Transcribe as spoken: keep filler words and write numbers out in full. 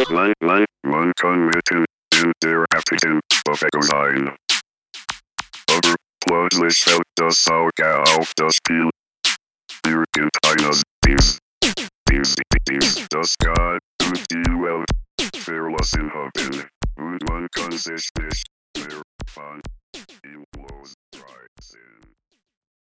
Like, like, man kann mitten in der heftigen Bewegung sein. Aber plötzlich fällt das Auge auf das Spiel. Irgendeines Dings, Dings, Dings, das kann und die Welt verlassen haben. Und man kann sich nicht mehr von ihm losreißen.